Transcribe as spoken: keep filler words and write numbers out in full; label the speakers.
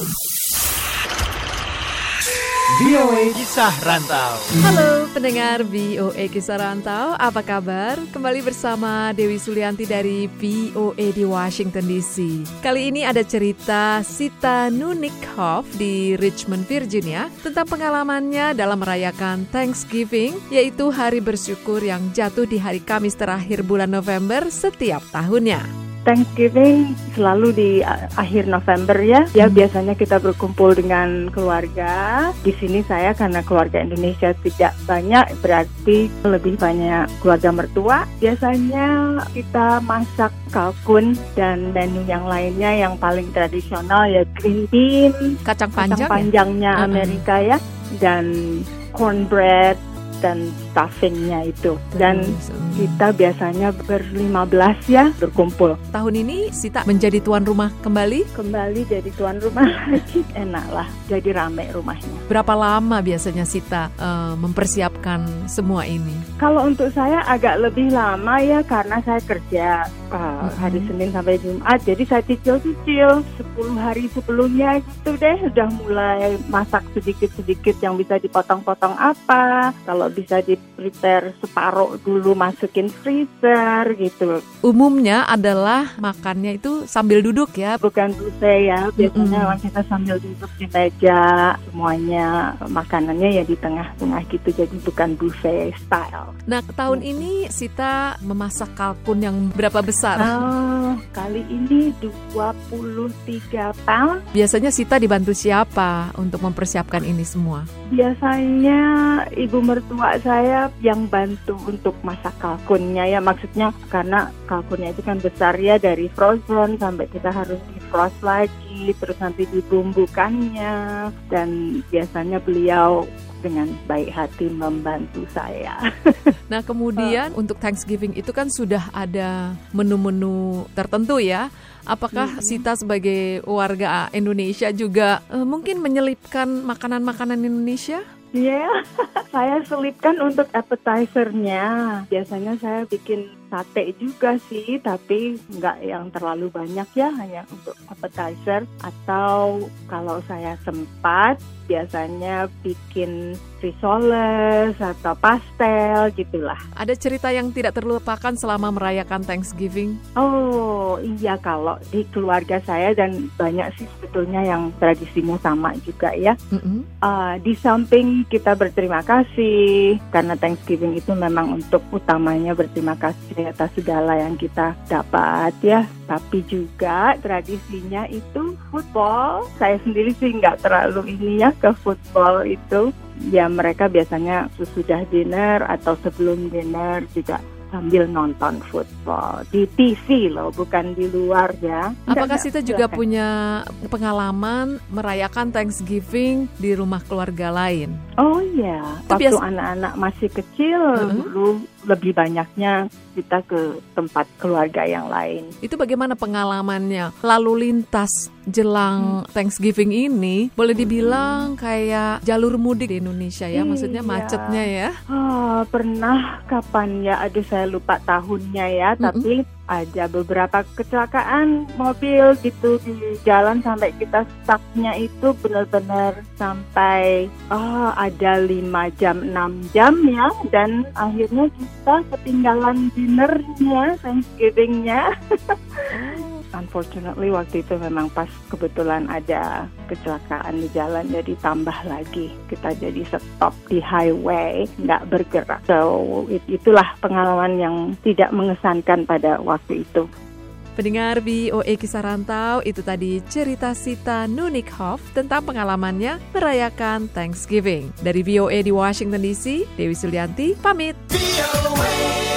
Speaker 1: V O A Kisah Rantau.
Speaker 2: Halo pendengar V O A Kisah Rantau, apa kabar? Kembali bersama Dewi Sulianti dari V O A di Washington D C. Kali ini ada cerita Sita Nunikhoff di Richmond, Virginia tentang pengalamannya dalam merayakan Thanksgiving, yaitu hari bersyukur yang jatuh di hari Kamis terakhir bulan November setiap tahunnya.
Speaker 3: Thanksgiving selalu di akhir November ya. Ya biasanya kita berkumpul dengan keluarga. Di sini saya karena keluarga Indonesia tidak banyak, berarti lebih banyak keluarga mertua. Biasanya kita masak kalkun dan menu yang lainnya yang paling tradisional ya green bean,
Speaker 2: Kacang panjang,
Speaker 3: kacang panjangnya
Speaker 2: ya?
Speaker 3: Amerika ya, dan cornbread dan stuffingnya itu. Dan kita biasanya berlima belas ya berkumpul.
Speaker 2: Tahun ini Sita menjadi tuan rumah kembali?
Speaker 3: Kembali jadi tuan rumah lagi. Enak lah, jadi rame rumahnya.
Speaker 2: Berapa lama biasanya Sita uh, mempersiapkan semua ini?
Speaker 3: Kalau untuk saya agak lebih lama ya, karena saya kerja uh, hari Senin sampai Jumat. Jadi saya cicil-cicil sepuluh hari sebelumnya gitu deh. Udah mulai masak sedikit-sedikit yang bisa dipotong-potong apa. Kalau bisa di-prepare separuh dulu, masukin freezer gitu.
Speaker 2: Umumnya adalah makannya itu sambil duduk ya?
Speaker 3: Bukan buffet ya, biasanya
Speaker 2: Mm-mm.
Speaker 3: kita sambil duduk di meja, semuanya makanannya ya di tengah-tengah gitu, jadi bukan buffet style.
Speaker 2: Nah, tahun ini Sita memasak kalkun yang berapa besar?
Speaker 3: Oh, kali ini dua puluh tiga pound.
Speaker 2: Biasanya Sita dibantu siapa untuk mempersiapkan ini semua?
Speaker 3: Biasanya ibu mertua saya yang bantu untuk masak kalkunnya ya, maksudnya karena kalkunnya itu kan besar ya, dari frozen sampai kita harus defrost lagi, terus nanti dibumbukannya, dan biasanya beliau dengan baik hati membantu saya.
Speaker 2: Nah, kemudian uh. untuk Thanksgiving itu kan sudah ada menu-menu tertentu ya. Apakah hmm. Sita sebagai warga Indonesia juga uh, mungkin menyelipkan makanan-makanan Indonesia?
Speaker 3: Iya, yeah. Saya selipkan untuk appetizer-nya. Biasanya saya bikin sate juga sih, tapi nggak yang terlalu banyak ya, hanya untuk appetizer. Atau kalau saya sempat, biasanya bikin risoles atau pastel gitulah.
Speaker 2: Ada cerita yang tidak terlupakan selama merayakan Thanksgiving?
Speaker 3: Oh iya, kalau di keluarga saya dan banyak sih sebetulnya yang tradisinya sama juga ya. Mm-hmm. Uh, di samping kita berterima kasih, karena Thanksgiving itu memang untuk utamanya berterima kasih atas segala yang kita dapat ya. Tapi juga tradisinya itu football. Saya sendiri sih nggak terlalu ini ya ke football itu. Ya mereka biasanya sesudah dinner atau sebelum dinner juga sambil nonton football di T V loh, bukan di luar ya.
Speaker 2: Apakah Sita juga punya pengalaman merayakan Thanksgiving di rumah keluarga lain?
Speaker 3: Oh iya, waktu biasa... anak-anak masih kecil uh-huh. dulu lebih banyaknya kita ke tempat keluarga yang lain.
Speaker 2: Itu bagaimana pengalamannya? Lalu lintas jelang hmm. Thanksgiving ini boleh dibilang kayak jalur mudik di Indonesia ya, maksudnya macetnya ya?
Speaker 3: Oh, pernah kapan ya? Aduh saya lupa tahunnya ya, mm-hmm. tapi ada beberapa kecelakaan mobil gitu di jalan sampai kita stucknya itu benar-benar sampai oh, ada lima jam, enam jam ya, dan akhirnya kita ketinggalan dinnernya, Thanksgiving-nya. Unfortunately waktu itu memang pas kebetulan ada kecelakaan di jalan, jadi tambah lagi kita jadi stop di highway, nggak bergerak. So it, itulah pengalaman yang tidak mengesankan pada waktu itu.
Speaker 2: Pendengar V O A Kisah Rantau, itu tadi cerita Sita Nunikhoff tentang pengalamannya merayakan Thanksgiving. Dari V O A di Washington D C, Dewi Sulianti pamit. V O A